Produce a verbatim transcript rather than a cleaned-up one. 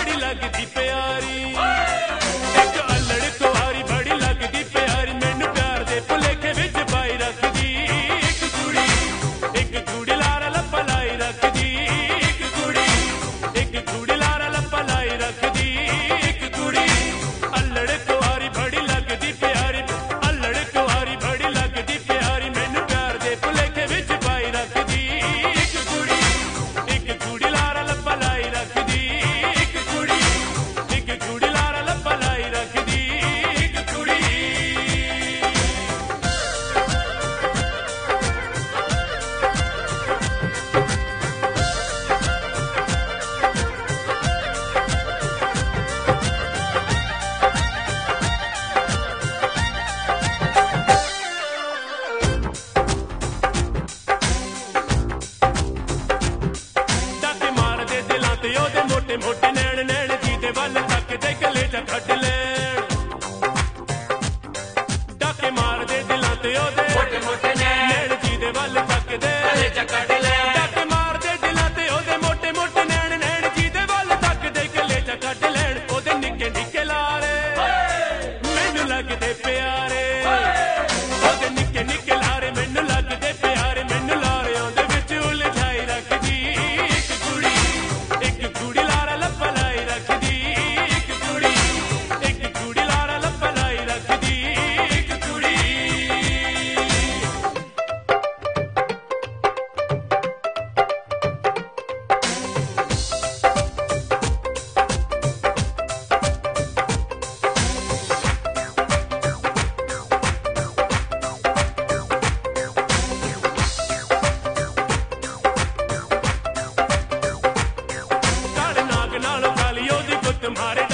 बड़ी लगदी प्यारी, एक अल्लड़ कुआरी बड़ी लगदी प्यारी, मैनू प्यार दे भुलेखे विच पाई रखदी एक कुड़ी, एक कुड़ी लारा लप्पा लाई रखदी एक कुड़ी, एक कुड़ी लारा लप्पा लाई रखदी एक कुड़ी। अल्लड़ कुआरी बड़ी लगदी प्यारी, अल्लड़ कुआरी बड़ी लगदी प्यारी, मैनू प्यार दे भुलेखे विच पाई रखदी एक कुड़ी, एक कुड़ी लारा लप्पा लाई रखदी एक कुड़ी, एक कुड़ी लारा लप्पा लाई रखदी एक कुड़ी। डाके मारदे दिलां ते ओदे मोटे मोटे नैण, नैण जीदे वल तकदे कलेजा कढ लैण। डाके मारदे दिलां ते ओदे मोटे मोटे नैण, नैण जीदे वल तकदे कलेजा कढ लैण। डाके मारदे दिलां ते ओदे मोटे मोटे नैण, नैण जीदे वल तकदे कलेजा कढ लैण। ओदे निक्के निक्के लारे मैनू लगदे प्यारे, ओदे निक्के निक्के लारे मैनू लगदे प्यारे, मैनू लारेआं दे विच उलझाई रखदी एक कुड़ी, एक कुड़ी लारा लप्पा लाई रखदी एक कुड़ी, एक कुड़ी लारा लप्पा लाई रखदी एक कुड़ी। काले नाग नालों काली ओदी गुत्त मारे,